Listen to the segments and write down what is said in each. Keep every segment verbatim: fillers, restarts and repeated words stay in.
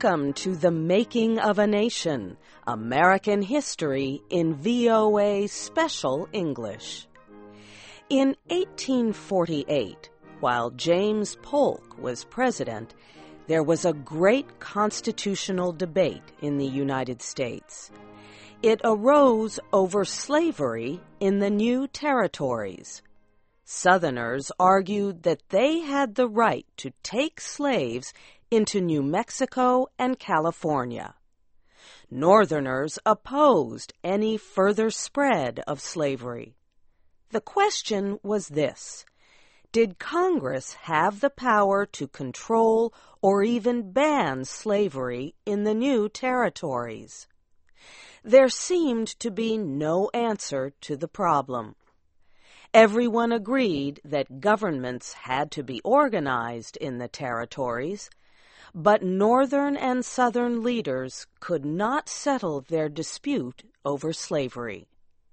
Welcome to The Making of a Nation, American History in V O A Special English. In eighteen forty-eight, while James Polk was president, there was a great constitutional debate in the United States. It arose over slavery in the new territories. Southerners argued that they had the right to take slaves into New Mexico and California. Northerners opposed any further spread of slavery. The question was this: did Congress have the power to control or even ban slavery in the new territories? There seemed to be no answer to the problem. Everyone agreed that governments had to be organized in the territories, but Northern and Southern leaders could not settle their dispute over slavery.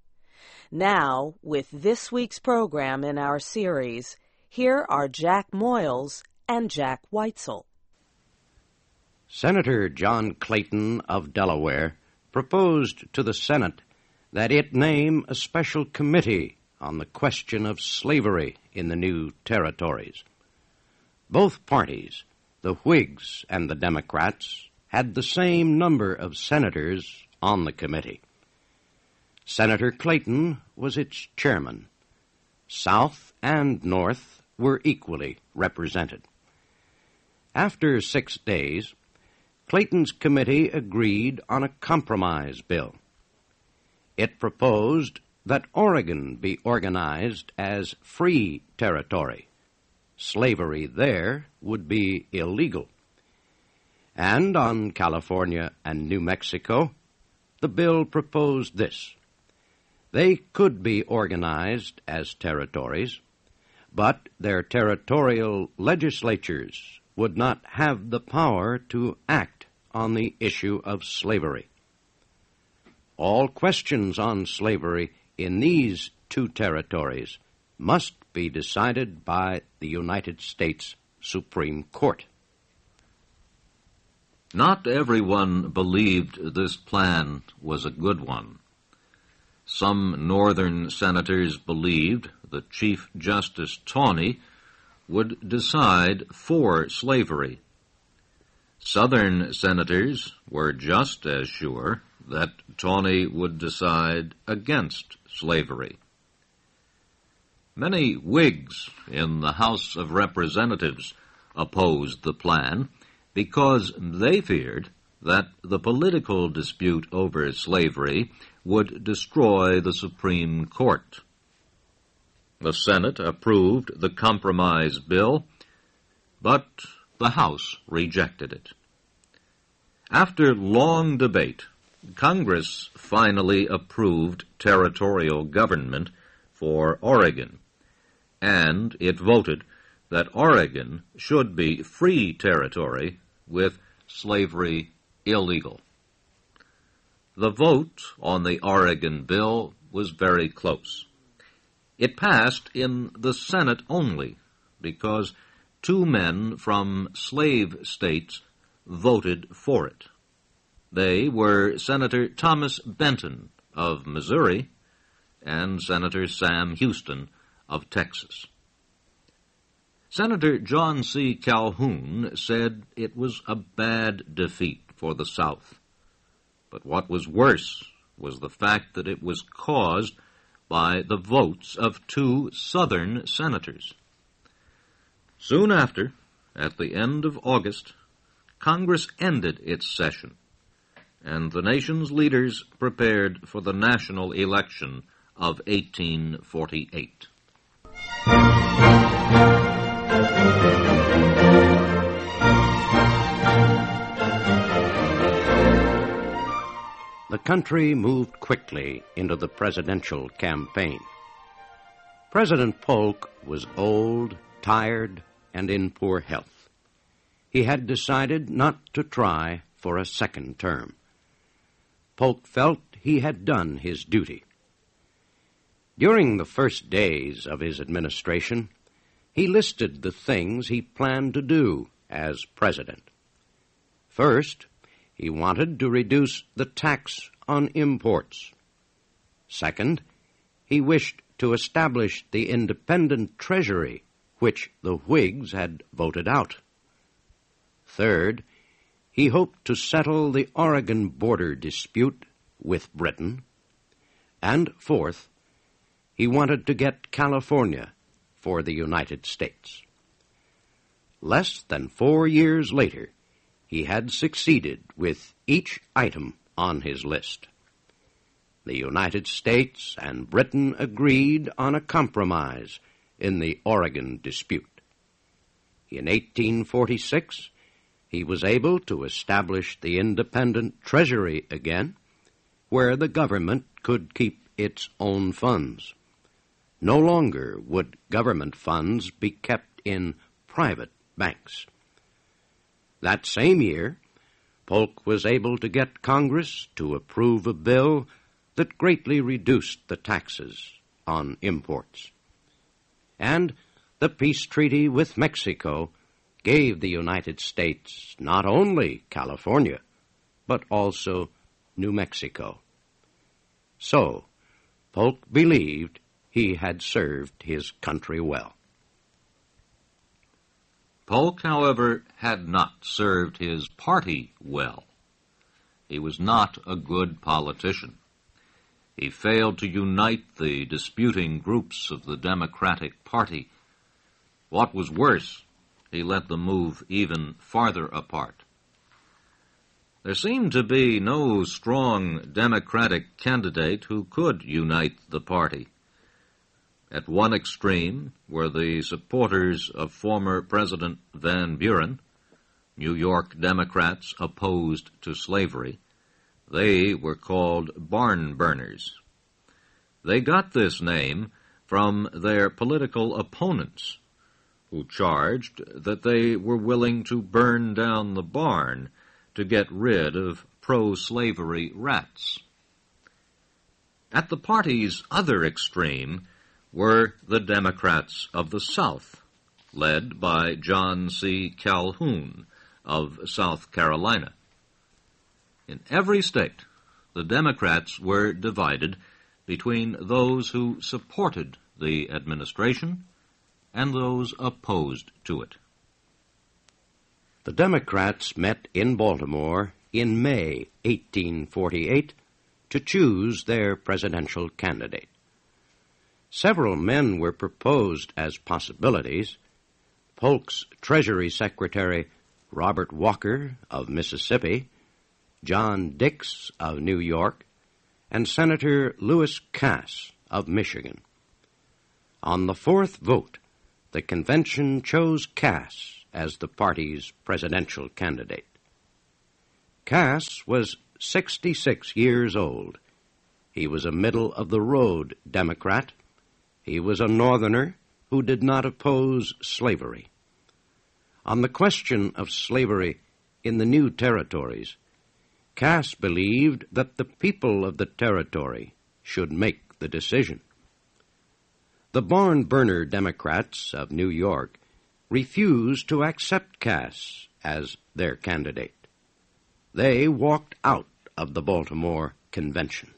Now, with this week's program in our series, here are Jack Moyles and Jack Weitzel. Senator John Clayton of Delaware proposed to the Senate that it name a special committee on the question of slavery in the new territories. Both parties, the Whigs and the Democrats, had the same number of senators on the committee. Senator Clayton was its chairman. South and North were equally represented. After six days, Clayton's committee agreed on a compromise bill. It proposed that Oregon be organized as free territory. Slavery there would be illegal. And on California and New Mexico, the bill proposed this: they could be organized as territories, but their territorial legislatures would not have the power to act on the issue of slavery. All questions on slavery in these two territories must be decided by the United States Supreme Court. Not everyone believed this plan was a good one. Some Northern senators believed that Chief Justice Taney would decide for slavery. Southern senators were just as sure that Taney would decide against slavery. Many Whigs in the House of Representatives opposed the plan because they feared that the political dispute over slavery would destroy the Supreme Court. The Senate approved the compromise bill, but the House rejected it. After long debate, Congress finally approved territorial government for Oregon, and it voted that Oregon should be free territory with slavery illegal. The vote on the Oregon bill was very close. It passed in the Senate only because two men from slave states voted for it. They were Senator Thomas Benton of Missouri and Senator Sam Houston of Texas. Senator John C. Calhoun said it was a bad defeat for the South. But what was worse was the fact that it was caused by the votes of two Southern senators. Soon after, at the end of August, Congress ended its session, and the nation's leaders prepared for the national election of eighteen forty-eight. The country moved quickly into the presidential campaign. President Polk was old, tired, and in poor health. He had decided not to try for a second term. Polk felt he had done his duty. During the first days of his administration, he listed the things he planned to do as president. First, he wanted to reduce the tax on imports. Second, he wished to establish the independent treasury which the Whigs had voted out. Third, he hoped to settle the Oregon border dispute with Britain. And fourth, he wanted to get California for the United States. Less than four years later, he had succeeded with each item on his list. The United States and Britain agreed on a compromise in the Oregon dispute. In eighteen forty-six, he was able to establish the independent treasury again, where the government could keep its own funds. No longer would government funds be kept in private banks. That same year, Polk was able to get Congress to approve a bill that greatly reduced the taxes on imports. And the peace treaty with Mexico gave the United States not only California, but also New Mexico. So, Polk believed he had served his country well. Polk, however, had not served his party well. He was not a good politician. He failed to unite the disputing groups of the Democratic Party. What was worse, he let them move even farther apart. There seemed to be no strong Democratic candidate who could unite the party. At one extreme were the supporters of former President Van Buren, New York Democrats opposed to slavery. They were called barn burners. They got this name from their political opponents, who charged that they were willing to burn down the barn to get rid of pro-slavery rats. At the party's other extreme were the Democrats of the South, led by John C. Calhoun of South Carolina. In every state, the Democrats were divided between those who supported the administration and those opposed to it. The Democrats met in Baltimore in May eighteen forty-eight to choose their presidential candidate. Several men were proposed as possibilities. Polk's Treasury Secretary Robert Walker of Mississippi, John Dix of New York, and Senator Lewis Cass of Michigan. On the fourth vote, the convention chose Cass as the party's presidential candidate. Cass was sixty-six years old. He was a middle-of-the-road Democrat. He was a Northerner who did not oppose slavery. On the question of slavery in the new territories, Cass believed that the people of the territory should make the decision. The barn-burner Democrats of New York refused to accept Cass as their candidate. They walked out of the Baltimore Convention.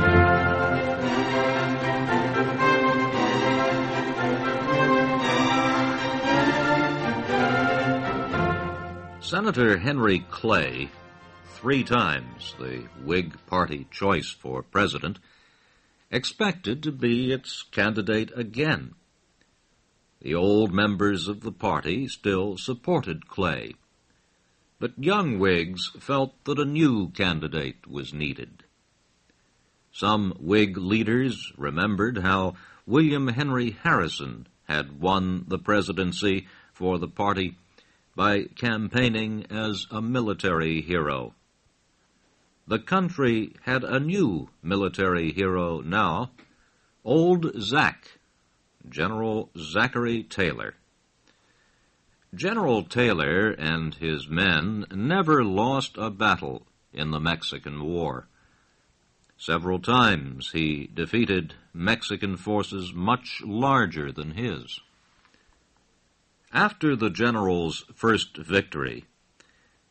Senator Henry Clay, three times the Whig Party choice for president, expected to be its candidate again. The old members of the party still supported Clay, but young Whigs felt that a new candidate was needed. Some Whig leaders remembered how William Henry Harrison had won the presidency for the party by campaigning as a military hero. The country had a new military hero now, Old Zack, General Zachary Taylor. General Taylor and his men never lost a battle in the Mexican War. Several times he defeated Mexican forces much larger than his. After the general's first victory,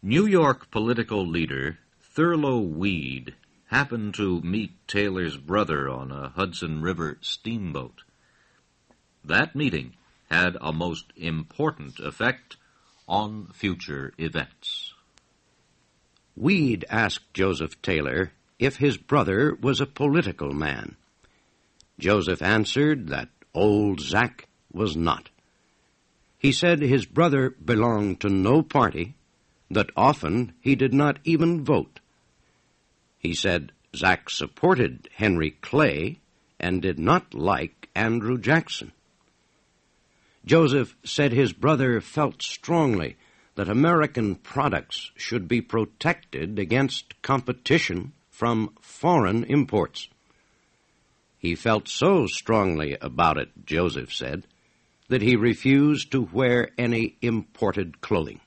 New York political leader Thurlow Weed happened to meet Taylor's brother on a Hudson River steamboat. That meeting had a most important effect on future events. Weed asked Joseph Taylor if his brother was a political man. Joseph answered that old Zack was not. He said his brother belonged to no party, that often he did not even vote. He said Zack supported Henry Clay and did not like Andrew Jackson. Joseph said his brother felt strongly that American products should be protected against competition from foreign imports. He felt so strongly about it, Joseph said, that he refused to wear any imported clothing.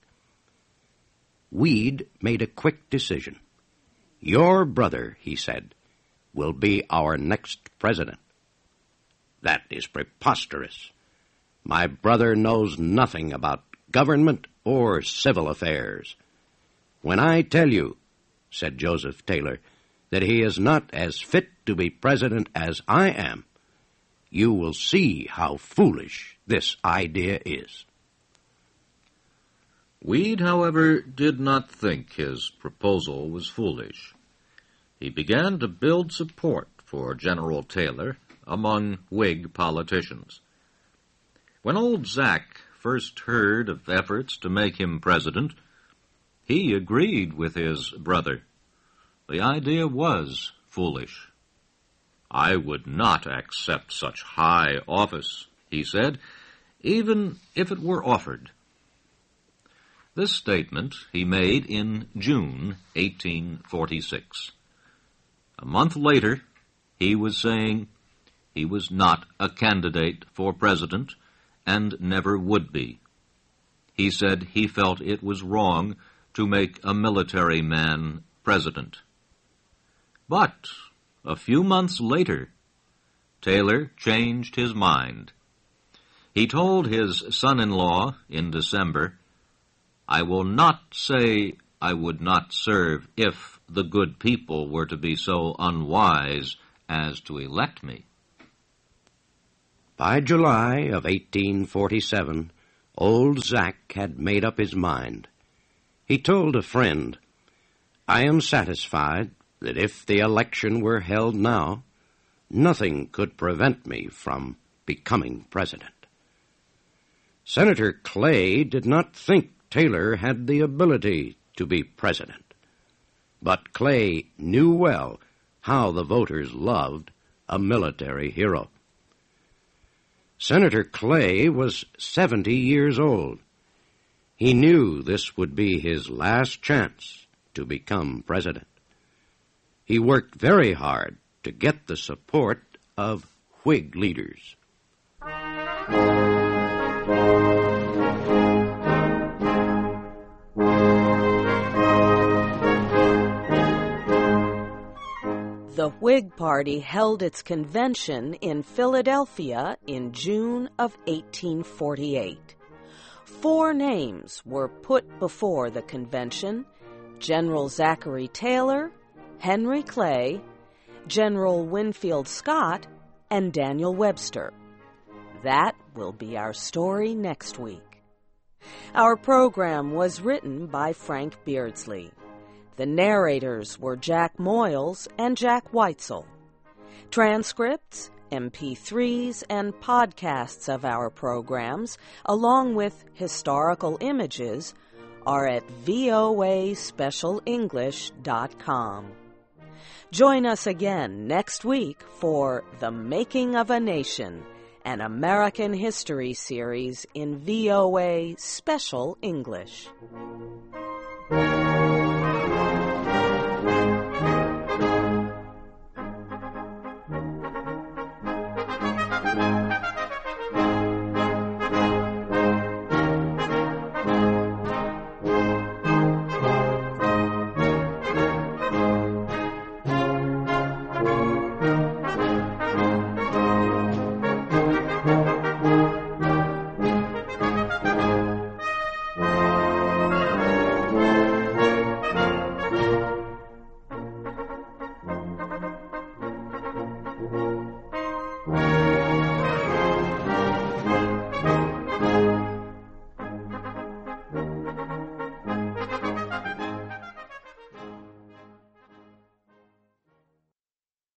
Weed made a quick decision. Your brother, he said, will be our next president. That is preposterous. My brother knows nothing about government or civil affairs. When I tell you, said Joseph Taylor, that he is not as fit to be president as I am, you will see how foolish this idea is. Weed, however, did not think his proposal was foolish. He began to build support for General Taylor among Whig politicians. When old Zack first heard of efforts to make him president, he agreed with his brother. The idea was foolish. I would not accept such high office, he said, even if it were offered. This statement he made in June eighteen forty-six. A month later, he was saying he was not a candidate for president and never would be. He said he felt it was wrong to make a military man president. But a few months later, Taylor changed his mind. He told his son-in-law in December, I will not say I would not serve if the good people were to be so unwise as to elect me. By July of eighteen forty-seven, old Zack had made up his mind. He told a friend, I am satisfied that if the election were held now, nothing could prevent me from becoming president. Senator Clay did not think Taylor had the ability to be president, but Clay knew well how the voters loved a military hero. Senator Clay was seventy years old. He knew this would be his last chance to become president. He worked very hard to get the support of Whig leaders. The Whig Party held its convention in Philadelphia in June of eighteen forty-eight. Four names were put before the convention: General Zachary Taylor, Henry Clay, General Winfield Scott, and Daniel Webster. That will be our story next week. Our program was written by Frank Beardsley. The narrators were Jack Moyles and Jack Weitzel. Transcripts, M P threes, and podcasts of our programs, along with historical images, are at voa special english dot com. Join us again next week for The Making of a Nation, an American history series in V O A Special English.